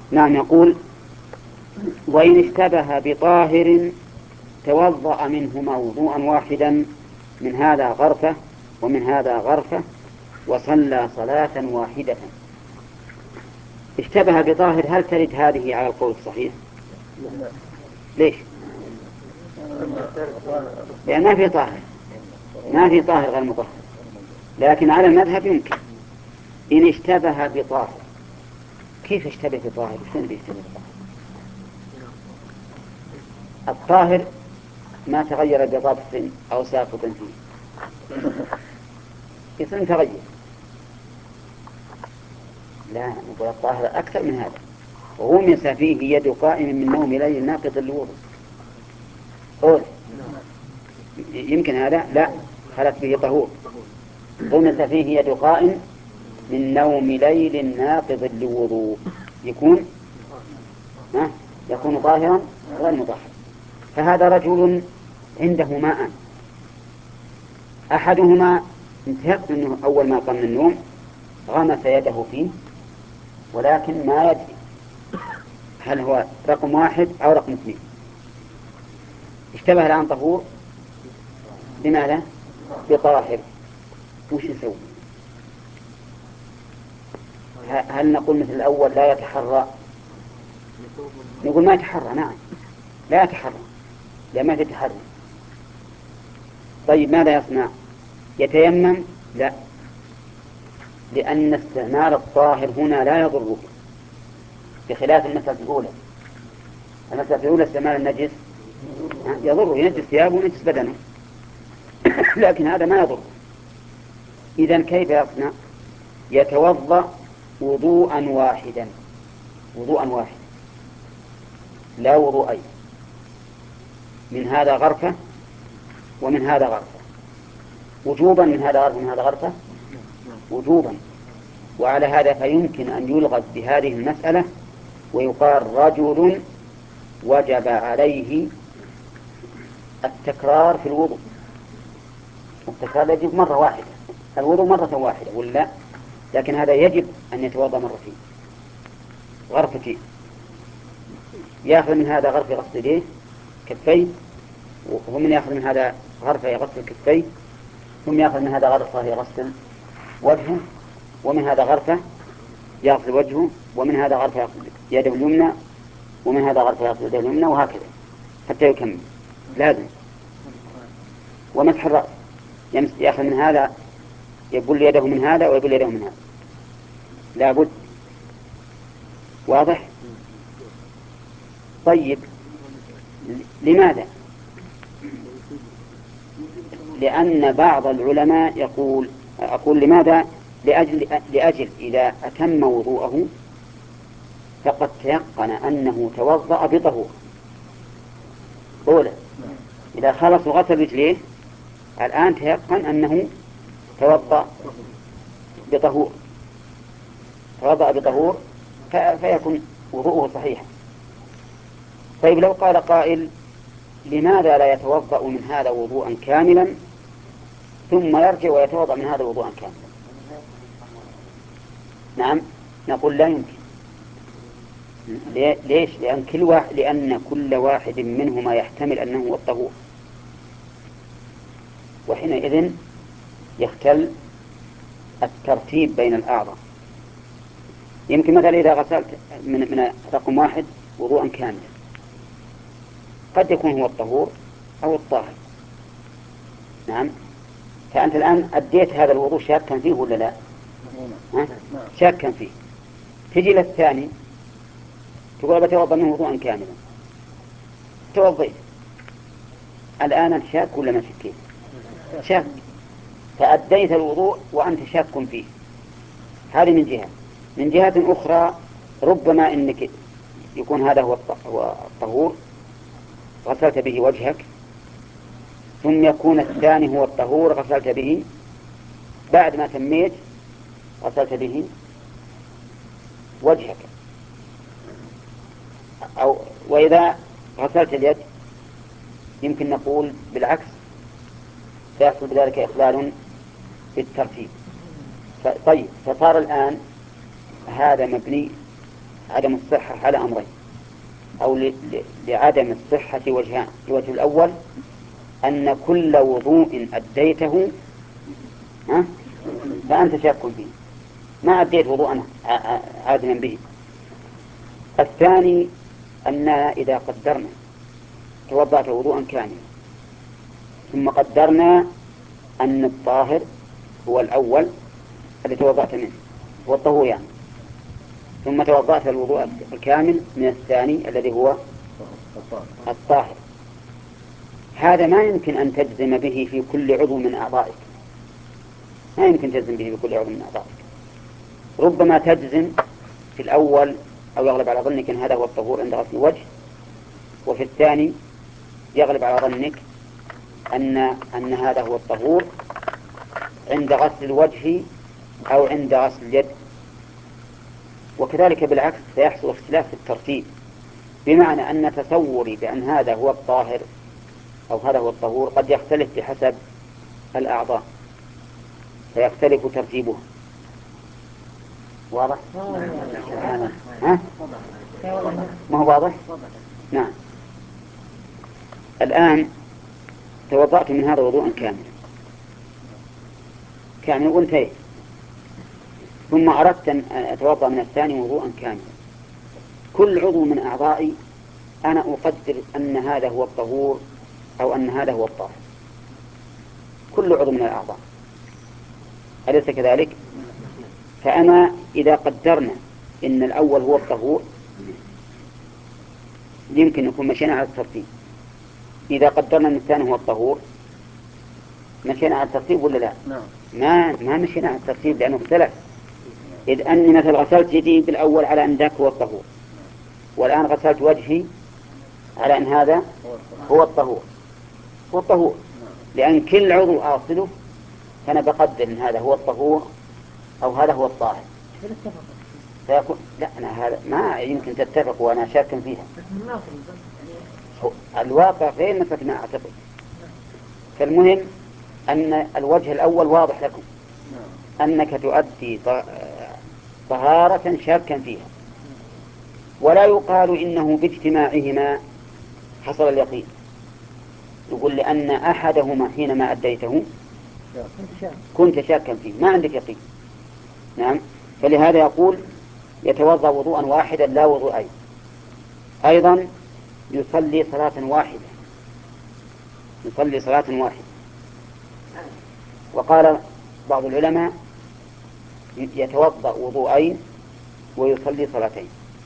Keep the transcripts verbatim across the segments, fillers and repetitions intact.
نعم. يقول وإن اشتبه بطاهر توضأ منهما وضوءا واحدا من هذا غرفة ومن هذا غرفة وصلى صلاة واحدة. اشتبه بطاهر، هل ترد هذه على القول الصحيح؟ ليش؟ لأن ما في طاهر، ما في طاهر غير مطهر، لكن على المذهب يمكن إن اشتبه بطاهر. كيف اشتبه بطاهر؟ شلون بيشتبه بطاهر؟ الطاهر ما تغير بضبط أو ساقط فيه، يصير تغير. لا، نقول الطاهر أكثر من هذا. غمس فيه يد قائم من نوم ليل ناقض الوضوء. قول يمكن هذا؟ لا، خلت به طهور. غمس فيه يد قائم من نوم ليل ناقض لوضوء، يكون ها يكون طاهرا غير مطهر. فهذا رجل عنده ماء، أحدهما انتهت منه أول ما قام من النوم غمس يده فيه، ولكن ما يدري هل هو رقم واحد أو رقم اثنين. اشتبه الآن طهور بماذا؟ بطاهر. وش نسوي؟ هل نقول مثل الأول لا يتحرى؟ نقول ما يتحرى. نعم، لا يتحرى لأن ما تتحرى. طيب ماذا يصنع؟ يتيمم؟ لا، لأن استعمال الطاهر هنا لا يضره، بخلاف المسألة الأولى. المسألة الأولى استعمال النجس يضره، ينجس ثيابه وينجس بدنه، لكن هذا ما يضره. إذن كيف يصنع؟ يتوضأ وضوءا واحدا، وضوءا واحدا لا وضوءين، من هذا غرفة ومن هذا غرفة، وجوبا من هذا غرفة ومن هذا غرفة وجوبا. وعلى هذا فيمكن أن يلغز بهذه المسألة ويقال رجل وجب عليه التكرار في الوضوء. التكرار يجب مرة واحدة، الوضوء مرة واحدة ولا؟ لكن هذا يجب أن يتوضأ مرتين، غرفتين، يأخذ من هذا غرفة يغسل يديه كفيه، ومن يأخذ من هذا غرفة يغسل كفيه، ثم يأخذ من هذا غرفة يغسل وجهه، ومن هذا غرفة يغسل وجهه، ومن هذا غرفة يغسل يده اليمنى، ومن هذا غرفة يغسل يده اليمنى، وهكذا حتى يكمل. لازم. ومسح الرأس، يأخذ من هذا يبل يده من هذا ويبل يده من هذا، لا بد. واضح؟ طيب لماذا؟ لأن بعض العلماء يقول أقول لماذا؟ لأجل, لأجل إذا أتم وضوءه فقد تيقن أنه توضأ بطهور. أولا إذا خلص وغسل رجليه الآن تيقن أنه توضأ بطهور، توضأ بطهور فيكون وضوءه صحيح. طيب لو قال قائل لماذا لا يتوضأ من هذا وضوءا كاملا ثم يرجع ويتوضأ من هذا وضوءا كاملا؟ نعم، نقول لا يمكن. ليش؟ لأن كل واحد لأن كل واحد منهما يحتمل أنه هو الطهور، وحينئذ يختل الترتيب بين الأعضاء. يمكن مثلا إذا غسلت من, من رقم واحد وضوءا كاملا قد يكون هو الطهور أو الطاهر. نعم، فأنت الآن أديت هذا الوضوء شاكا فيه ولا لا؟ شاكا فيه. تجي للثاني تقول بتوضأ منه وضوءا كاملا، توضيت الآن شاك ولا ما شكيت؟ شاك، فأديت الوضوء وأنت شاك فيه. هذه من جهة. من جهة أخرى ربما إنك يكون هذا هو الطهور غسلت به وجهك، ثم يكون الثاني هو الطهور غسلت به بعد ما تميت غسلت به وجهك. أو وإذا غسلت اليد يمكن نقول بالعكس، فيحصل بذلك إخلال في الترتيب. طيب فصار الآن هذا مبني عدم الصحة على أمرين، أو ل... ل... لعدم الصحة وجهان. الوجه الأول أن كل وضوء أديته ها؟ فأنت شاك فيه، ما أديت وضوءا عادلا به. الثاني أننا إذا قدرنا توضأت وضوءا كاملا ثم قدرنا أن الطاهر هو الأول الذي توضأت منه، هو الطهور يعني، ثم توضأت الوضوء الكامل من الثاني الذي هو الطاهر، هذا ما يمكن أن تجزم به في كل عضو من أعضائك، ما يمكن تجزم به في كل عضو من أعضائك. ربما تجزم في الأول أو يغلب على ظنك أن هذا هو الطهور عند غسل الوجه، وفي الثاني يغلب على ظنك أن أن هذا هو الطهور عند غسل الوجه أو عند غسل اليد. وكذلك بالعكس سيحصل اختلاف في الترتيب، بمعنى أن تصوري بأن هذا هو الطاهر أو هذا هو الطهور قد يختلف بحسب الأعضاء، فيختلف ترتيبها. واضح؟ ها؟ ما هو واضح؟ نعم. الآن توضأت من هذا وضوءا كاملا كامل وانتهيت، ثم أردت أن أتوضأ من الثاني وضوءا كاملا. كل عضو من أعضائي أنا أقدر أن هذا هو الطهور أو أن هذا هو الطاهر، كل عضو من الأعضاء، أليس كذلك؟ فأنا إذا قدرنا إن الأول هو الطهور يمكن نكون مشينا على الترتيب، إذا قدرنا أن الثاني هو الطهور مشينا على الترتيب ولا لا؟ ما ما مشينا على الترتيب لأنه اختلف. إذ أني مثل غسلت يدي بالأول على أن ذاك هو الطهور، والآن غسلت وجهي على أن هذا هو الطهور، هو الطهور، لأن كل عضو أغسله فأنا بقدر أن هذا هو الطهور أو هذا هو الطاهر. فيكون لا، أنا هذا ما يمكن تتفق وأنا شاك فيها. الواقع غير مثل ما أعتقد. فالمهم أن الوجه الأول واضح لكم أنك تؤدي طهارة شاكا فيها، ولا يقال إنه باجتماعهما حصل اليقين، يقول لأن أحدهما حينما أديته كنت شاكا فيه ما عندك يقين. نعم. فلهذا يقول يتوضأ وضوءا واحدا لا وضوءين. أيضا يصلي صلاة واحدة، يصلي صلاة واحدة. وقال بعض العلماء يتوضأ وضوءين ويصلي صلاتين،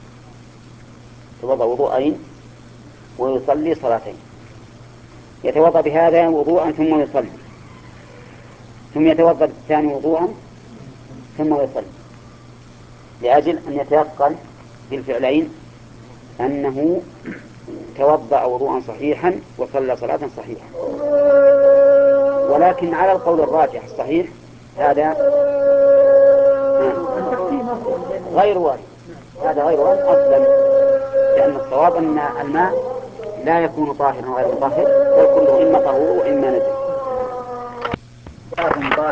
يتوضأ وضوءين ويصلي صلاتين، يتوضأ بهذا وضوءا ثم يصلي، ثم يتوضأ بالثاني وضوءا ثم يصلي، لأجل أن يتيقن بالفعلين أنه توضأ وضوءا صحيحا وصلى صلاة صحيحة. ولكن على القول الراجح الصحيح هذا غير وارد، هذا غير وارد أصلا، لأن الصواب أن الماء لا يكون طاهرا غير مطهر، بل كله إما طهور وإما نجس.